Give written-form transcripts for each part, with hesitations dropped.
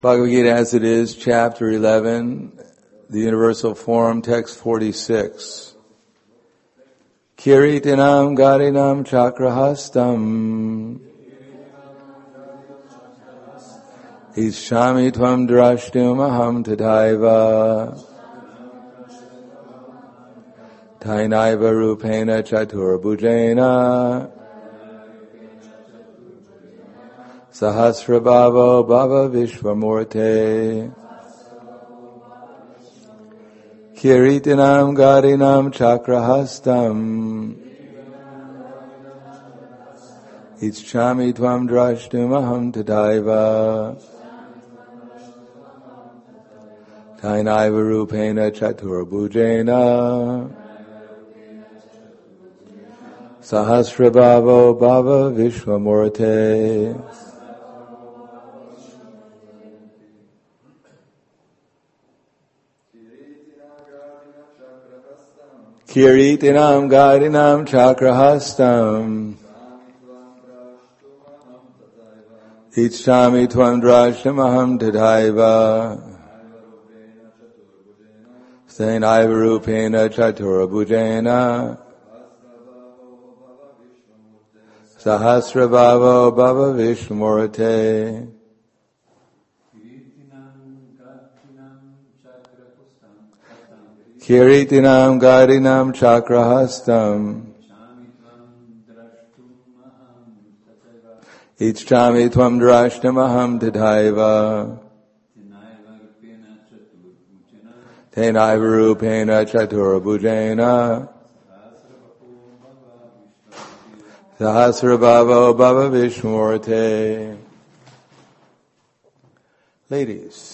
Bhagavad Gita as it is, chapter 11, the Universal Form, text 46. Kiritinam garinam chakrahastam Ishami tvam drashtum aham tadaiva Tainaiva rupena chaturbhujena Sahasrabhavo bhava vishvamurte Kiritinam garinam chakrahastam Ichchami tvam drashtum aham tadaiva Tainaiva rupena chaturbhujena Sahasrabhavo bhava vishvamurte Kiritinam garinam chakrahastam Ichchami tvam drashtum aham tadaiva Tainaiva rupena chaturabhujena Sahasrabhavo bhava vishmurte Kiritinam garinam chakrahastam Ichchami tvam drashtum aham tadaiva Tainaiva rupena chaturabhujena Sahasrabhavo bhava vishmurte. Ladies.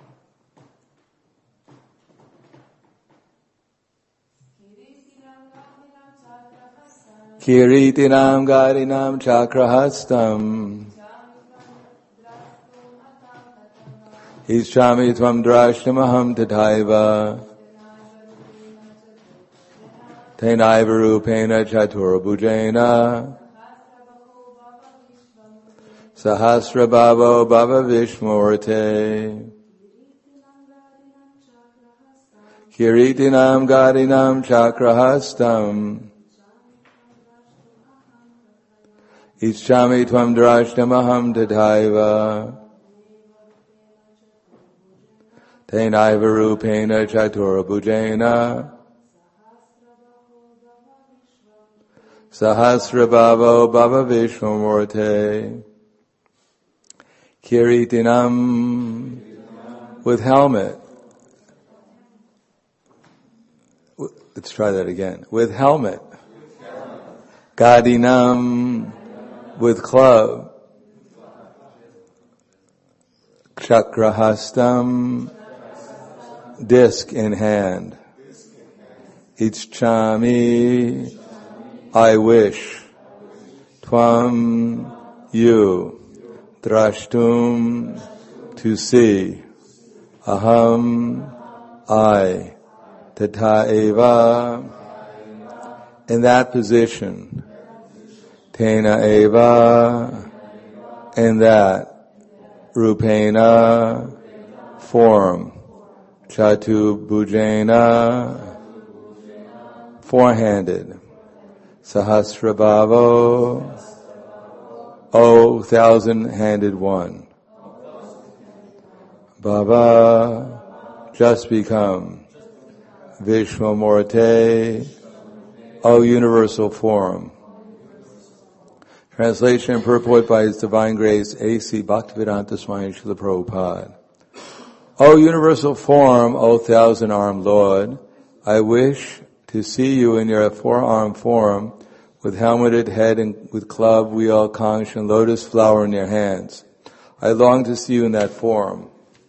Kiritinam garinam chakrahastam Ichchami tvam drashtum aham tadaiva Tainaiva rupena chaturabhujena Sahasrabhavo bhava vishmurte Kiritinam garinam chakrahastam Ichchami tvam drashtum aham tadaiva Tainaiva rupena chaturabhujena Sahasrabhavo bhava vishvamurte Kiritinam with helmet. Let's try that again. With helmet. Gadinam with club. Chakrahastam disc in hand. Ichchami I wish. Tvam you. Drashtum to see. Aham I. Tata eva in that position. Tena eva in that. Rupena form. Chatu bhujena four-handed. Sahasrabhavo O thousand-handed one. Bhava just become. Vishvamurte O universal form. Translation and purport by His Divine Grace A.C. Bhaktivedanta Swami Srila Prabhupada. O universal form, O thousand-armed Lord, I wish to see you in your four-armed form with helmeted head and with club, wheel, conch, and lotus flower in your hands. I long to see you in that form.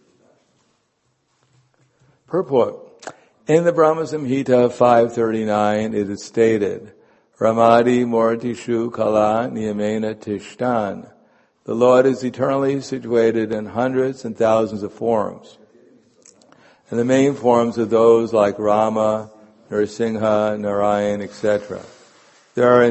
Purport. In the Brahma Samhita 539, it is stated, Ramadi Mortishu Kala Niyamena Tishtan. The Lord is eternally situated in hundreds and thousands of forms. And the main forms are those like Rama, Narasimha, Narayan, etc. There are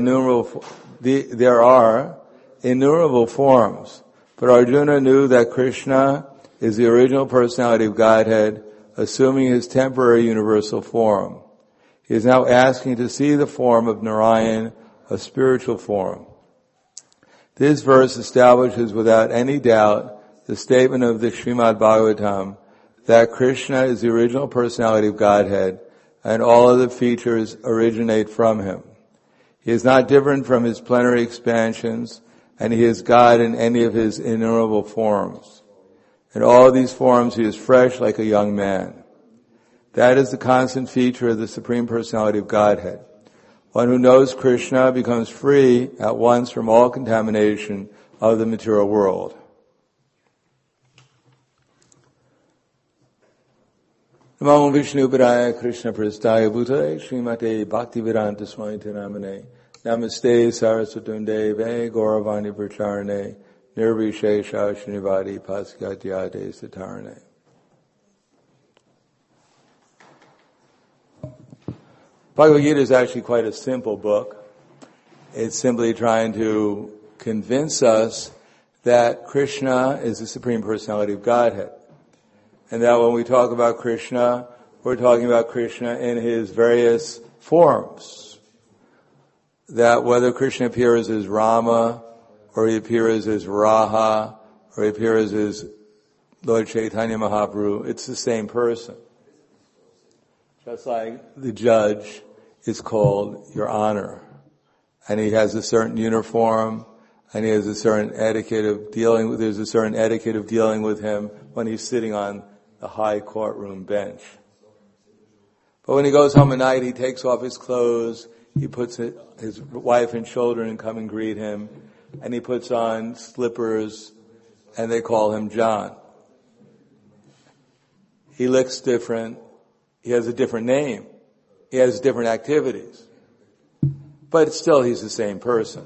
innumerable forms, but Arjuna knew that Krishna is the original personality of Godhead, assuming his temporary universal form. He is now asking to see the form of Narayan, a spiritual form. This verse establishes without any doubt the statement of the Srimad Bhagavatam that Krishna is the original personality of Godhead and all of the features originate from him. He is not different from his plenary expansions, and he is God in any of his innumerable forms. In all of these forms he is fresh like a young man. That is the constant feature of the Supreme Personality of Godhead. One who knows Krishna becomes free at once from all contamination of the material world. Namo Vishnu Padaya Krishna Prastaya Bhutale Srimate Bhaktivedanta Swami Namane Namaste Saraswatunde Ve Gauravani Pracharane Nirvishesha Srinivadi Paskatyade Satarane. Bhagavad Gita is actually quite a simple book. It's simply trying to convince us that Krishna is the Supreme Personality of Godhead. And that when we talk about Krishna, we're talking about Krishna in his various forms. That whether Krishna appears as Rama, or he appears as Raha, or he appears as Lord Chaitanya Mahaprabhu, it's the same person. Just like the judge is called Your Honor. And he has a certain uniform, and he has a certain etiquette of dealing with, there's a certain etiquette of dealing with him when he's sitting on the high courtroom bench. But when he goes home at night, he takes off his clothes, he puts his wife and children come and greet him, and he puts on slippers, and they call him John. He looks different. He has a different name. He has different activities. But still, he's the same person.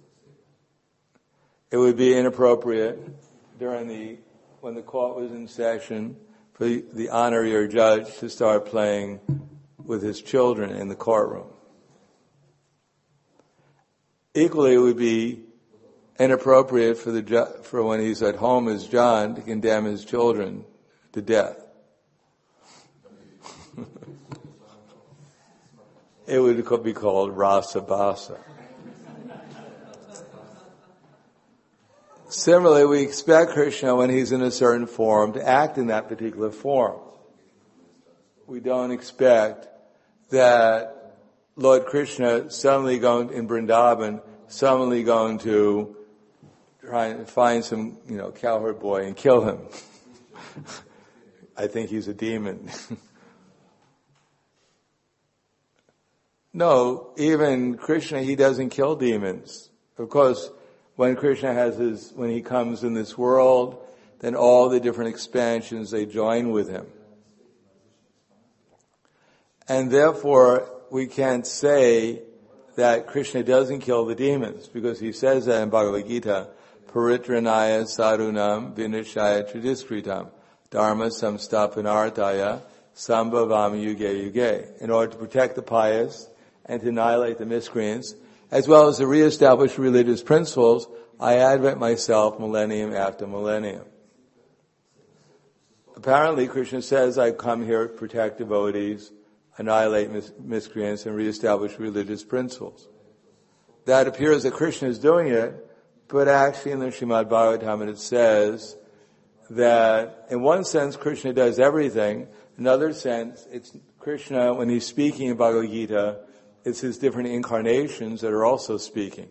It would be inappropriate when the court was in session for the honorary judge to start playing with his children in the courtroom. Equally, it would be inappropriate for when he's at home as John to condemn his children to death. It would be called Rasa Basa. Similarly, we expect Krishna, when he's in a certain form, to act in that particular form. We don't expect that Lord Krishna suddenly going in Vrindavan, suddenly going to try and find some, cowherd boy and kill him. I think he's a demon. No, even Krishna, he doesn't kill demons. Of course, when he comes in this world, then all the different expansions, they join with him. And therefore, we can't say that Krishna doesn't kill the demons, because he says that in Bhagavad Gita, Paritranaya sadhunam vinashaya tridiskritam dharma samstapanartaya sambhavam yuge yuge. In order to protect the pious and to annihilate the miscreants, as well as to reestablish religious principles, I advent myself millennium after millennium. Apparently, Krishna says, I come here to protect devotees, annihilate miscreants, and reestablish religious principles. That appears that Krishna is doing it, but actually in the Srimad Bhagavatam it says that in one sense Krishna does everything, in another sense it's Krishna, when he's speaking in Bhagavad Gita, it's his different incarnations that are also speaking.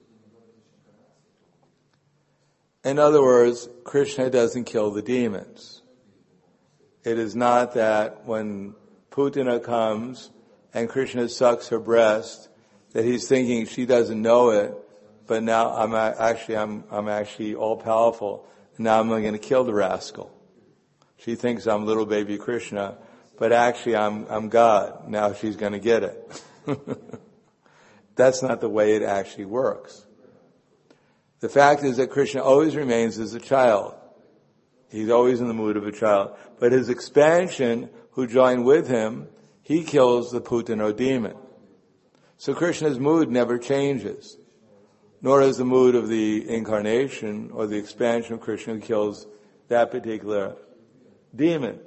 In other words, Krishna doesn't kill the demons. It is not that when Putana comes and Krishna sucks her breast, that he's thinking she doesn't know it, but now I'm actually all powerful. Now I'm going to kill the rascal. She thinks I'm little baby Krishna, but actually I'm God. Now she's going to get it. That's not the way it actually works. The fact is that Krishna always remains as a child. He's always in the mood of a child. But his expansion, who join with him, he kills the Putana demon. So Krishna's mood never changes. Nor is the mood of the incarnation or the expansion of Krishna who kills that particular demon.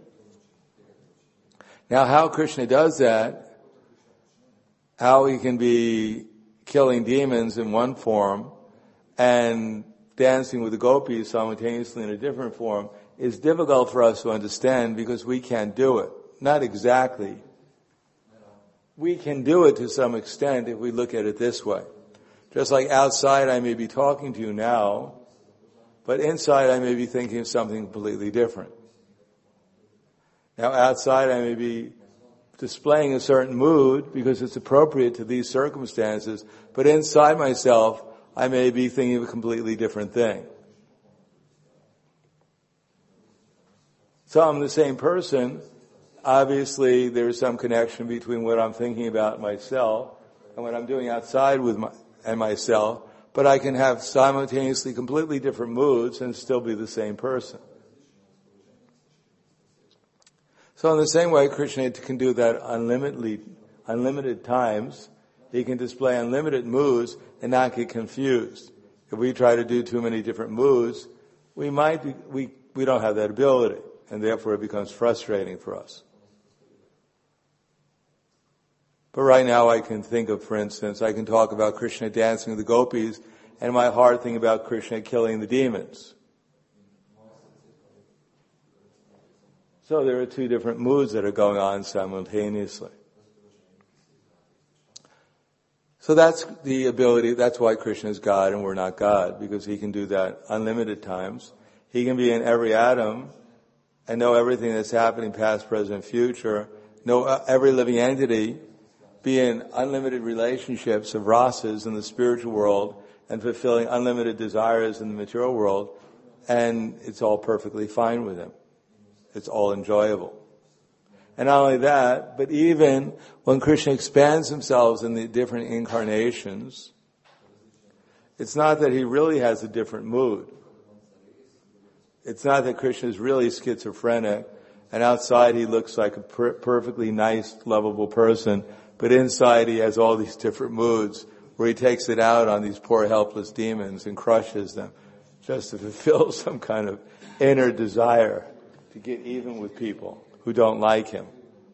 Now, how Krishna does that, how he can be killing demons in one form and dancing with the gopis simultaneously in a different form, is difficult for us to understand because we can't do it. Not exactly. We can do it to some extent if we look at it this way. Just like outside I may be talking to you now, but inside I may be thinking of something completely different. Now outside I may be displaying a certain mood because it's appropriate to these circumstances, but inside myself I may be thinking of a completely different thing. So I'm the same person. Obviously there's some connection between what I'm thinking about myself and what I'm doing outside with myself, but I can have simultaneously completely different moods and still be the same person. So in the same way, Krishna can do that unlimited times. He can display unlimited moods and not get confused. If we try to do too many different moods, we don't have that ability, and therefore it becomes frustrating for us. But right now I can think of, for instance, I can talk about Krishna dancing with the gopis, and my heart think about Krishna killing the demons. So there are two different moods that are going on simultaneously. So that's the ability, that's why Krishna is God and we're not God, because he can do that unlimited times. He can be in every atom and know everything that's happening past, present, future, know every living entity, be in unlimited relationships of rasas in the spiritual world and fulfilling unlimited desires in the material world, and it's all perfectly fine with him. It's all enjoyable. And not only that, but even when Krishna expands himself in the different incarnations, it's not that he really has a different mood. It's not that Krishna is really schizophrenic and outside he looks like a perfectly nice, lovable person, but inside he has all these different moods where he takes it out on these poor helpless demons and crushes them just to fulfill some kind of inner desire to get even with people who don't like him.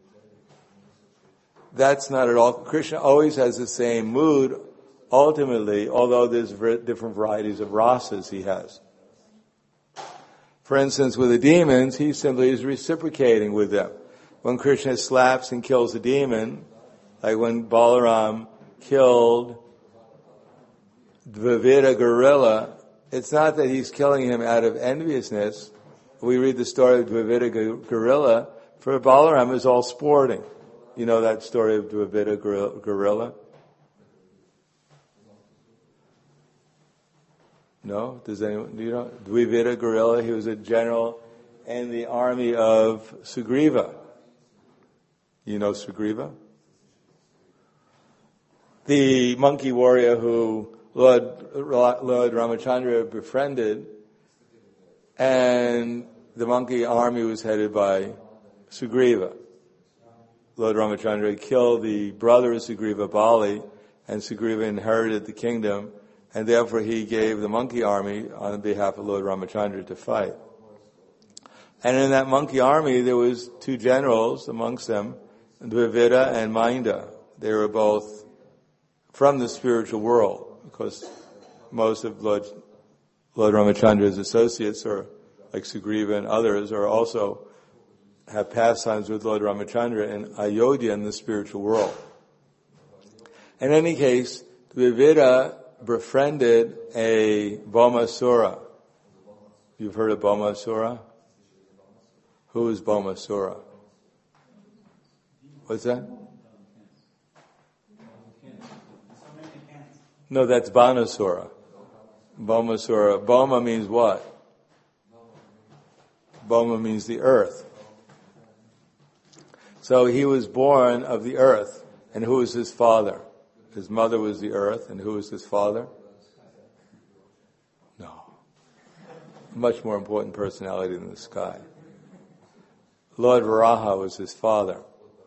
That's not at all. Krishna always has the same mood, ultimately, although there's different varieties of rasas he has. For instance, with the demons, he simply is reciprocating with them. When Krishna slaps and kills a demon, like when Balaram killed Dvivida gorilla, it's not that he's killing him out of enviousness. We read the story of Dvivida gorilla. For Balaram, is all sporting. You know that story of Dvivida gorilla? No? Does anyone? Do you know? Dvivida gorilla, he was a general in the army of Sugriva. You know Sugriva? The monkey warrior who Lord Ramachandra befriended, and the monkey army was headed by Sugriva. Lord Ramachandra killed the brother of Sugriva, Bali, and Sugriva inherited the kingdom, and therefore he gave the monkey army on behalf of Lord Ramachandra to fight. And in that monkey army there was two generals amongst them, Dvivida and Mainda. They were both from the spiritual world, because most of Lord Ramachandra's associates, or like Sugriva and others, are also have pastimes with Lord Ramachandra in Ayodhya in the spiritual world. In any case, Dvivida befriended a Bhaumasura. You've heard of Bhaumasura? Who is Bhaumasura? What's that? No, that's Banasura. Bhaumasura. Bhauma means what? Bhauma means the earth. So he was born of the earth. And who was his father? His mother was the earth. And who was his father? No. Much more important personality than the sky. Lord Varaha was his father.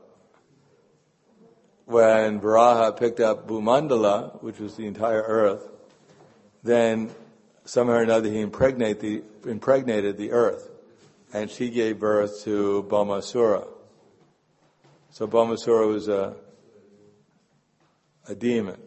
When Varaha picked up Bhumandala, which was the entire earth, then somehow or another he impregnated the earth. and she gave birth to Bhaumasura. So Bhaumasura was a demon.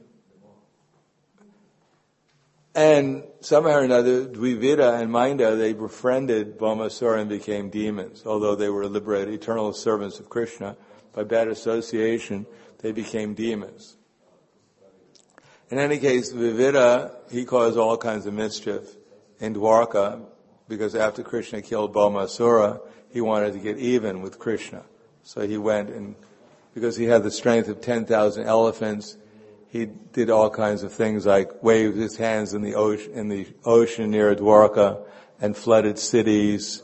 And somehow or another, Dvivida and Mainda, they befriended Bhaumasura and became demons. Although they were liberated, eternal servants of Krishna, by bad association, they became demons. In any case, Dvivida, he caused all kinds of mischief in Dwarka, because after Krishna killed Bhaumasura, he wanted to get even with Krishna. So he went and, because he had the strength of 10,000 elephants, he did all kinds of things like waved his hands in the ocean near Dwarka and flooded cities.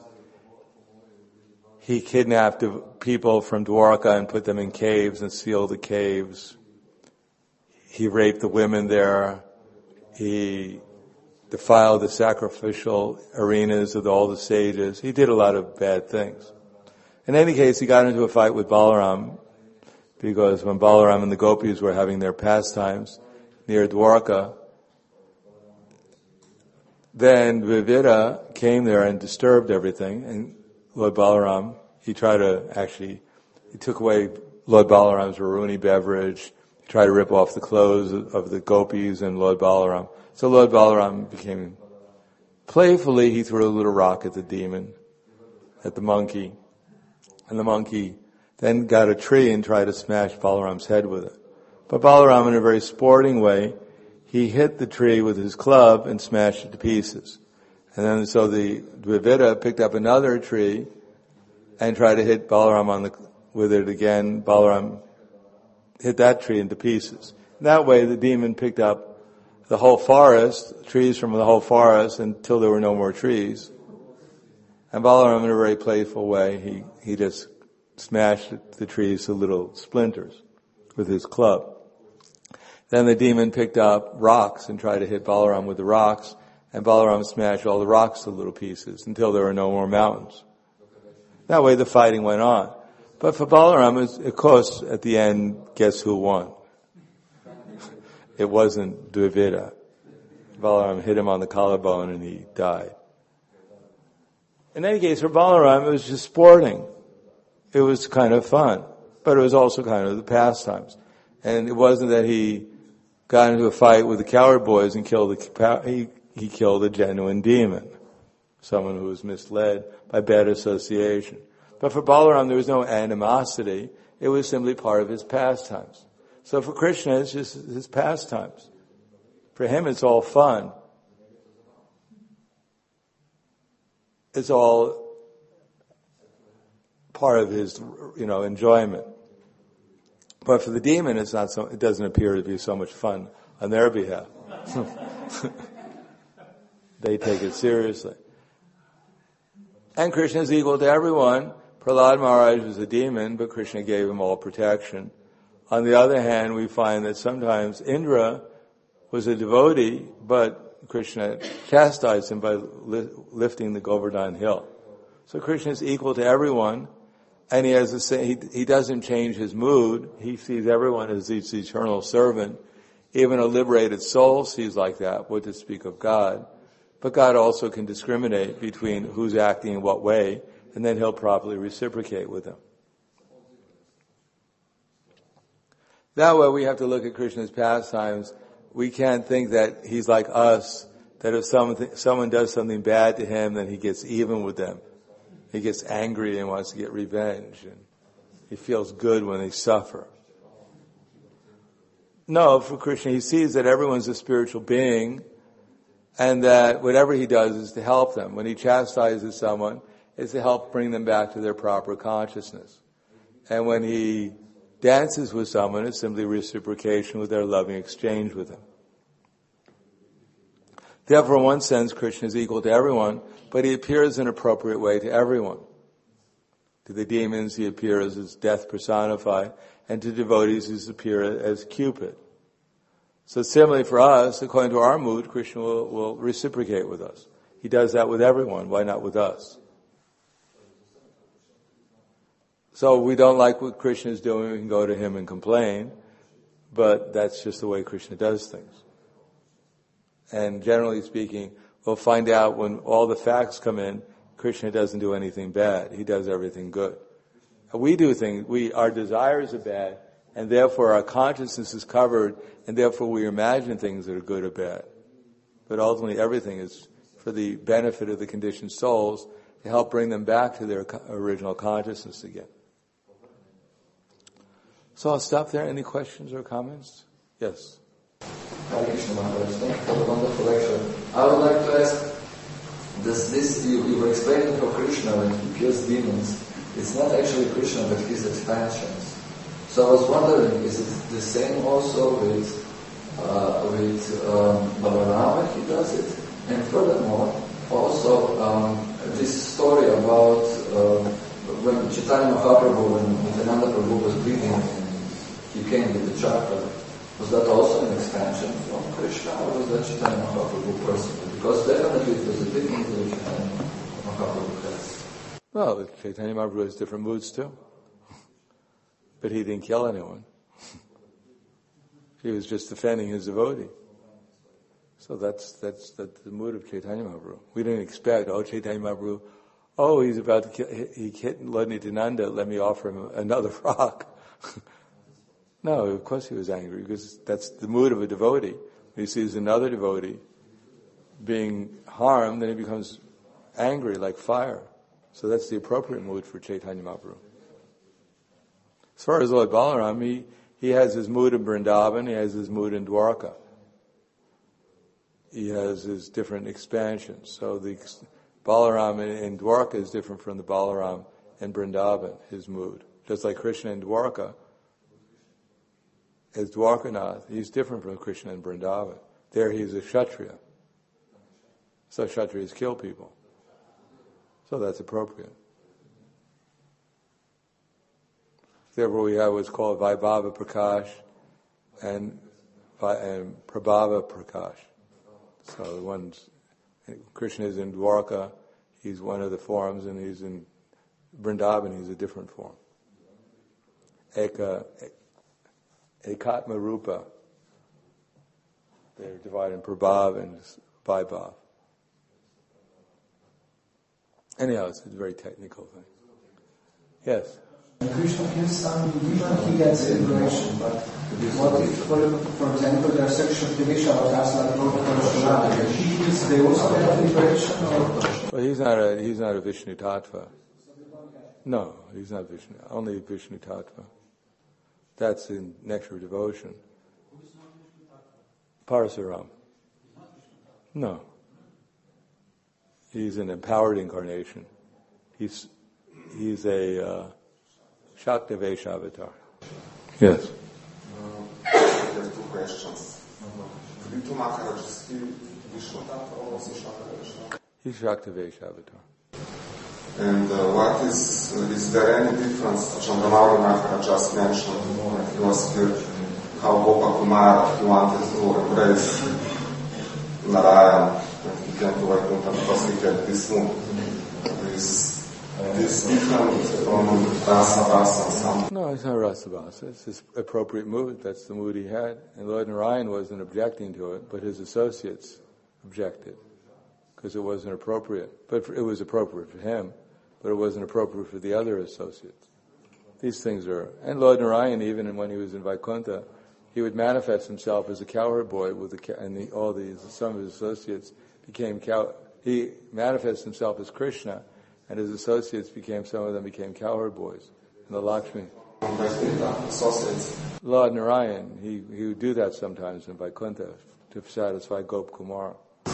He kidnapped people from Dwarka and put them in caves and sealed the caves. He raped the women there. He defiled the sacrificial arenas of all the sages. He did a lot of bad things. In any case, he got into a fight with Balaram, because when Balaram and the gopis were having their pastimes near Dwarka, then Dvivida came there and disturbed everything, and Lord Balaram, he took away Lord Balaram's Varuni beverage, he tried to rip off the clothes of the gopis and Lord Balaram. So Lord Balaram playfully he threw a little rock at the demon, at the monkey, and the monkey then got a tree and tried to smash Balaram's head with it. But Balaram, in a very sporting way, he hit the tree with his club and smashed it to pieces. And then so the Dvivida picked up another tree and tried to hit Balaram with it again. Balaram hit that tree into pieces. That way the demon picked up the whole forest, trees from the whole forest, until there were no more trees. And Balaram, in a very playful way, he just smashed the trees to little splinters with his club. Then the demon picked up rocks and tried to hit Balaram with the rocks, and Balaram smashed all the rocks to little pieces until there were no more mountains. That way the fighting went on. But for Balaram, of course, at the end, guess who won? It wasn't Dvivida. Balaram hit him on the collarbone and he died. In any case, for Balaram, it was just sporting. It was kind of fun, but it was also kind of the pastimes. And it wasn't that he got into a fight with the coward boys and he killed a genuine demon, someone who was misled by bad association. But for Balaram, there was no animosity. It was simply part of his pastimes. So for Krishna, it's just his pastimes. For him, it's all fun. It's all part of his, enjoyment. But for the demon, it doesn't appear to be so much fun on their behalf. They take it seriously. And Krishna is equal to everyone. Prahlad Maharaj was a demon, but Krishna gave him all protection. On the other hand, we find that sometimes Indra was a devotee, but Krishna chastised him by lifting the Govardhan hill. So Krishna is equal to everyone. And he doesn't change his mood. He sees everyone as his eternal servant. Even a liberated soul sees like that, what to speak of God. But God also can discriminate between who's acting in what way, and then he'll properly reciprocate with them. That way we have to look at Krishna's pastimes. We can't think that he's like us, that if someone does something bad to him, then he gets even with them. He gets angry and wants to get revenge, and he feels good when they suffer. No, for Krishna, he sees that everyone's a spiritual being, and that whatever he does is to help them. When he chastises someone, it's to help bring them back to their proper consciousness. And when he dances with someone, it's simply reciprocation with their loving exchange with him. Therefore, in one sense, Krishna is equal to everyone, but he appears in an appropriate way to everyone. To the demons, he appears as death personified, and to devotees, he appears as Cupid. So similarly for us, according to our mood, Krishna will reciprocate with us. He does that with everyone. Why not with us? So we don't like what Krishna is doing, we can go to him and complain, but that's just the way Krishna does things. And generally speaking, we'll find out when all the facts come in, Krishna doesn't do anything bad. He does everything good. We do things, our desires are bad, and therefore our consciousness is covered, and therefore we imagine things that are good or bad. But ultimately everything is for the benefit of the conditioned souls to help bring them back to their original consciousness again. So I'll stop there. Any questions or comments? Yes. Hare Krishna Maharaj, thank you for the wonderful lecture. I would like to ask, you were explaining how Krishna, when he kills demons, it's not actually Krishna but his expansions. So I was wondering, is it the same also with Balarama, he does it? And furthermore, also this story about when Chaitanya Mahaprabhu and Nityananda Prabhu was breathing and he came with the chakra, was that also an expansion from Krishna, or was that Chaitanya Mahaprabhu personally? Because definitely it was a big mood that Chaitanya Mahaprabhu has. Well, Chaitanya Mahaprabhu has different moods too. But he didn't kill anyone. He was just defending his devotee. So that's the mood of Chaitanya Mahaprabhu. We didn't expect, Chaitanya Mahaprabhu, he's about to kill, he hit Lord Nityananda, let me offer him another rock. No, of course he was angry, because that's the mood of a devotee. When he sees another devotee being harmed, then he becomes angry like fire. So that's the appropriate mood for Chaitanya Mahaprabhu. As far as Lord Balaram, he has his mood in Vrindavan, he has his mood in Dwarka. He has his different expansions. So the Balaram in Dwarka is different from the Balaram in Vrindavan, his mood. Just like Krishna in Dwarka, as Dwarkanath, he's different from Krishna in Vrindavan. There he's a Kshatriya. So Kshatriyas kill people. So that's appropriate. Therefore we have what's called Vaibhava Prakash and Prabhava Prakash. So Krishna is in Dwarka, he's one of the forms, and he's in Vrindavan, he's a different form. Ekatma Rupa. They're divided in Prabhav and Vaibhav. Anyhow, it's a very technical thing. Yes? Krishna kills some demon, he gets liberation, but what if, for example, there are sexual division of us like Lord Parashurama, he kills, they also have liberation, or? Well, he's not a Vishnu Tattva. No, he's not Vishnu, only Vishnu Tattva. That's in Nectar Devotion. Parasuram. No. He's an empowered incarnation. He's a Shaktavesh avatar. Yes. I have two questions. Ritu Maharaj, is he Vishnu Tattva or also Shaktavesh? He's Shaktavesh avatar. And is there any difference, Chandramali Maharaj just mentioned when he was here, how Gopa Kumara, he wanted to embrace Narayan when he came to Vaikuntha because he had this mood. Is this different from Rasa? No, it's not Rasa. It's his appropriate mood. That's the mood he had. And Lord Narayan wasn't objecting to it, but his associates objected because it wasn't appropriate. But it was appropriate for him, but it wasn't appropriate for the other associates. These things are... And Lord Narayan, even when he was in Vaikuntha, he would manifest himself as a cowherd boy some of his associates became he manifested himself as Krishna, and his associates some of them became cowherd boys. And the Lakshmi. Lord Narayan, he would do that sometimes in Vaikuntha to satisfy Gop Kumar.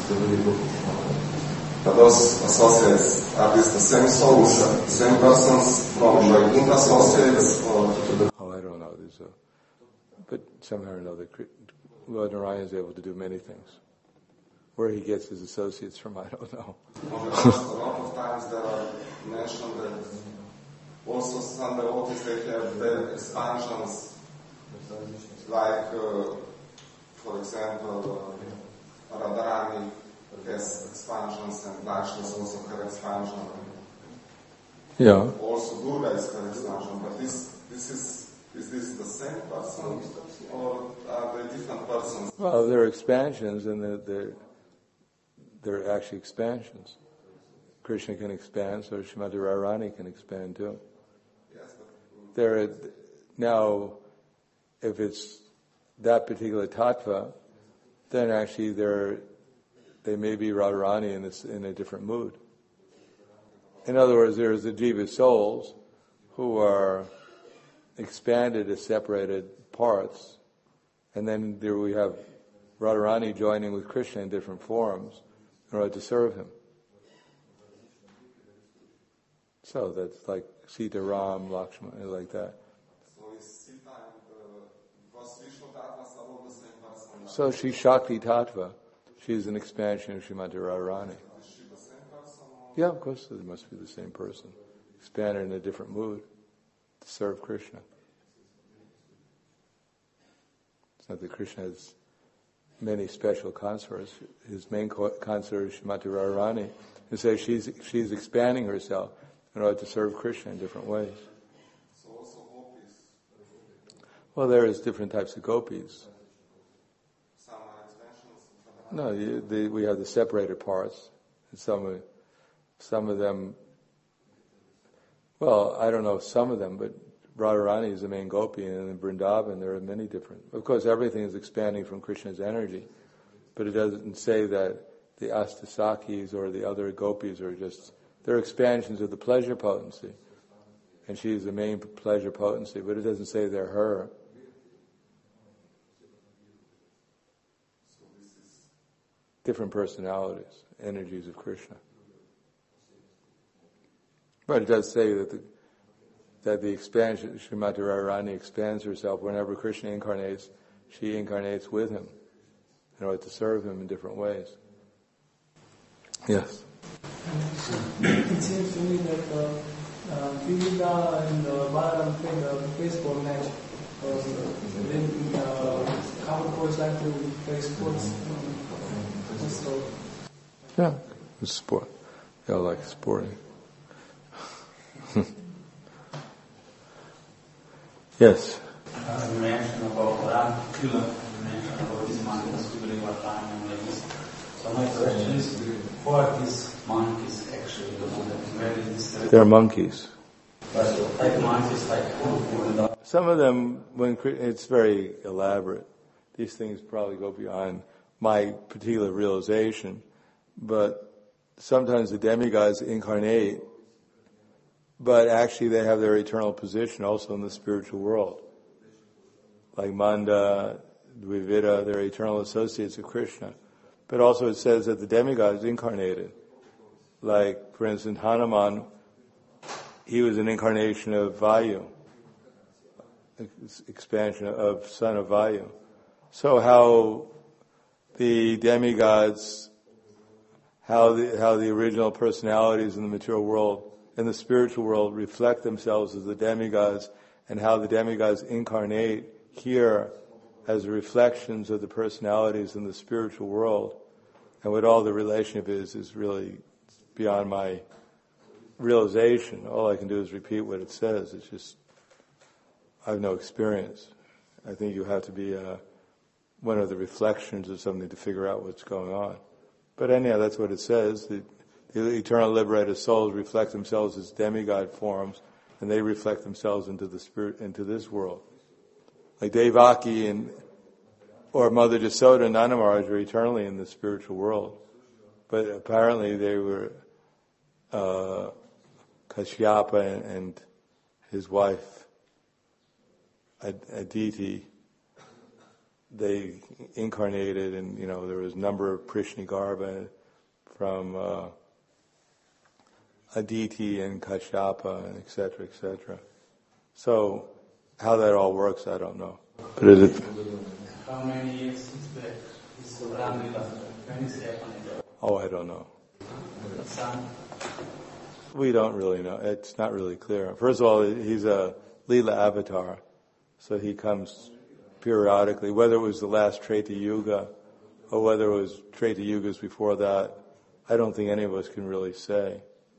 But those associates, are these the same souls, same persons from Vaikuntha associates? I don't know. But somehow or another, Lord Narayan is able to do many things. Where he gets his associates from, I don't know. A lot of times there are mentioned that also some devotees, they have their expansions, like, for example, Radharani has expansions and Lakshmi also her expansion. Yeah. Also Durga is her expansion, but is this the same person or are they different persons? Well, they're expansions and they're actually expansions. Krishna can expand, so Srimati Radharani can expand too. Yes, now, if it's that particular tattva, then actually they may be Radharani in a different mood. In other words, there's the jiva souls who are expanded as separated parts, and then there we have Radharani joining with Krishna in different forms in order to serve him. So that's like Sita, Ram, Lakshmana, like that. So is Sita and because Vishnu Tattvas are all the same person? So she's Shakti Tattva. She's an expansion of Srimati Radharani. Is she the same person? Yeah, of course, it must be the same person. Expanded in a different mood to serve Krishna. It's not that Krishna has many special consorts. His main consort is Srimati Radharani. And so she's expanding herself in order to serve Krishna in different ways. So also gopis? Well, there is different types of gopis. Some are extensions? No, we have the separated parts. And some of them, well, I don't know some of them, but Radharani is the main gopi, and in Vrindavan there are many different. Of course, everything is expanding from Krishna's energy, but it doesn't say that the Astasakis or the other gopis are they're expansions of the pleasure potency, and she is the main pleasure potency, but it doesn't say they're her. So this is Different personalities, energies of Krishna. But it does say that the expansion, Srimati Radharani expands herself whenever Krishna incarnates, she incarnates with him in order to serve him in different ways. Yes? It seems to me that Vivida and Balaram played a baseball match. Common boys like to play sports. So. Yeah, it's sport. They all like sporting. Yes? You mentioned about Radhakula, you mentioned about these monkeys who believe are time and like this. So my question is, who are these monkeys actually? Where is this? They're monkeys. Like monkeys, like who? Some of them, it's very elaborate. These things probably go beyond my particular realization, but sometimes the demigods incarnate, but actually they have their eternal position also in the spiritual world. Like Manda, Dvivida, they're eternal associates of Krishna. But also it says that the demigods incarnated. Like, for instance, Hanuman, he was an incarnation of Vayu, expansion of son of Vayu. So how the demigods, how the original personalities in the material world, in the spiritual world, reflect themselves as the demigods, and how the demigods incarnate here as reflections of the personalities in the spiritual world, and what all the relationship is really beyond my realization. All I can do is repeat what it says. It's just, I have no experience. I think you have to be one of the reflections of something to figure out what's going on. But anyhow, that's what it says. The eternal liberated souls reflect themselves as demigod forms, and they reflect themselves into the spirit, into this world. Like Devaki or Mother Jasoda and Nanda Maharaj are eternally in the spiritual world. But apparently they were, Kashyapa and his wife, Aditi, they incarnated, and there was a number of Prishnigarbha from Aditi and Kashyapa, and et cetera, et cetera. So, how that all works, I don't know. But How many years is back? Is Ramlila? When is it happening? Oh, I don't know. The son? We don't really know. It's not really clear. First of all, he's a Leela avatar, so he comes periodically. Whether it was the last Treta Yuga or whether it was Treta Yugas before that, I don't think any of us can really say.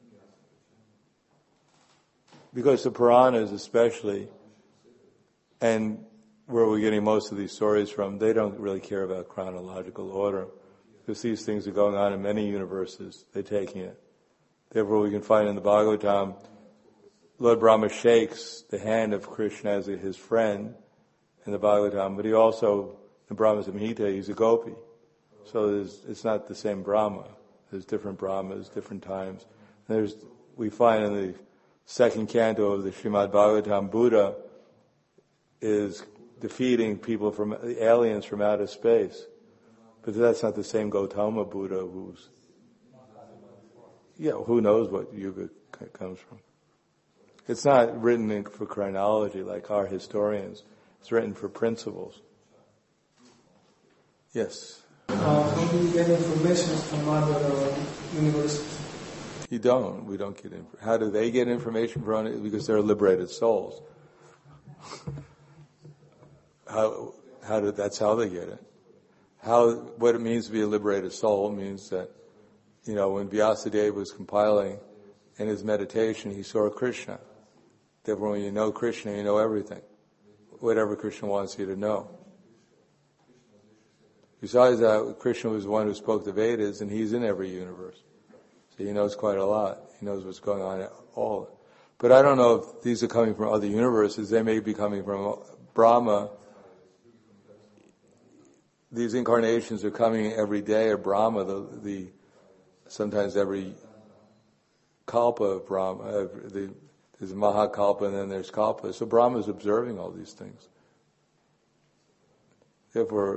Because the Puranas especially, and where we're getting most of these stories from, they don't really care about chronological order. Because these things are going on in many universes, they're taking it. Therefore, we can find in the Bhagavatam, Lord Brahma shakes the hand of Krishna as his friend in the Bhagavatam, but he also, in Brahma Samhita, he's a gopi. So it's not the same Brahma. There's different Brahmas, different times. We find in the second canto of the Srimad Bhagavatam, Buddha is defeating people aliens from outer space. But that's not the same Gautama Buddha who knows what yuga comes from. It's not written for chronology like our historians. It's written for principles. Yes? How do you get information from other universities? We don't get information. How do they get information from it? Because they're liberated souls. That's how they get it. What it means to be a liberated soul means that, when Vyasadeva was compiling in his meditation, he saw Krishna. Therefore, when you know Krishna, you know everything. Whatever Krishna wants you to know. Besides that, Krishna was the one who spoke the Vedas, and he's in every universe. So he knows quite a lot. He knows what's going on all. But I don't know if these are coming from other universes. They may be coming from Brahma. These incarnations are coming every day of Brahma, sometimes every kalpa of Brahma. There's Mahakalpa and then there's Kalpa. So Brahma is observing all these things. Therefore,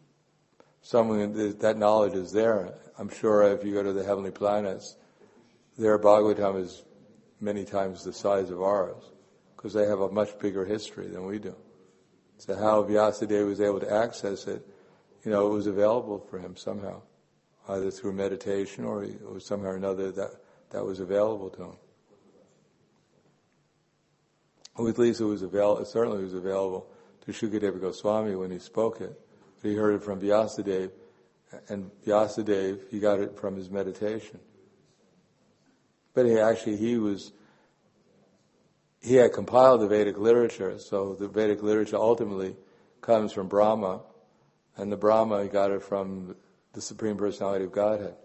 that knowledge is there. I'm sure if you go to the heavenly planets, their Bhagavatam is many times the size of ours, because they have a much bigger history than we do. So how Vyasadeva was able to access it, it was available for him somehow, either through meditation or somehow or another that was available to him. Or at least it certainly was available to Shukadeva Goswami when he spoke it. But he heard it from Vyasadeva, and Vyasadeva, he got it from his meditation. But he had compiled the Vedic literature, so the Vedic literature ultimately comes from Brahma, and the Brahma, he got it from the Supreme Personality of Godhead.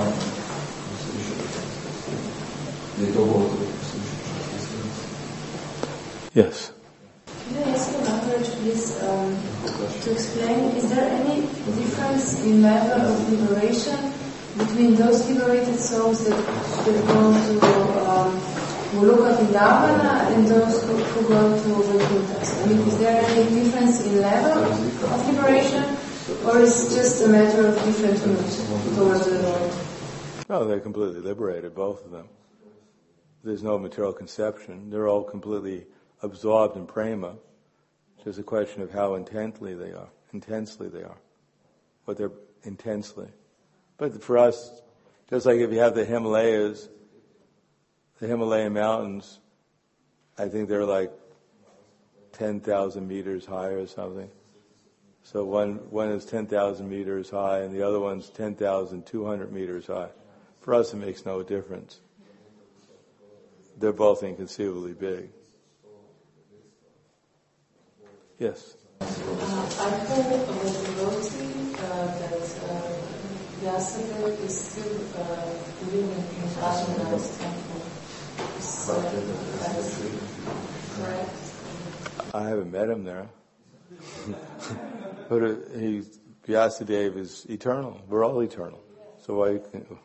Yes. Can I ask you, Maharaj, please, to explain, is there any difference in level of liberation between those liberated souls that go to Muluka Vindavana and those who go to Vaikuntha? I mean, is there any difference in level of liberation, or is it just a matter of different moves towards the Lord? No, they're completely liberated, both of them. There's no material conception. They're all completely absorbed in prema. It's just a question of how intensely they are. But they're intensely. But for us, just like if you have the Himalayas, the Himalayan mountains, I think they're like 10,000 meters high or something. So one is 10,000 meters high and the other one's 10,200 meters high. For us, it makes no difference. They're both inconceivably big. Yes? I heard about the devotee that Vyasadeva is still living in Rajana's temple. Is correct? I haven't met him there. But Vyasadeva is eternal. We're all eternal. So why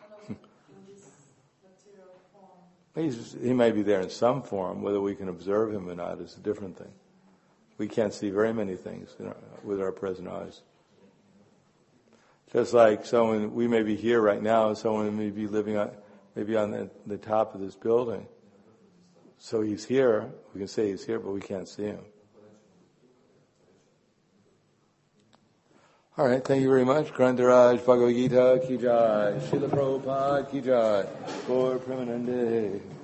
he might be there in some form. Whether we can observe him or not is a different thing. We can't see very many things with our present eyes. Just like we may be here right now, and someone may be living on the top of this building. So he's here, we can say he's here, but we can't see him. All right, thank you very much. Grantaraj Bhagavad Gita Ki Jai, Srila Prabhupada Ki Jai, Gaur Premanande.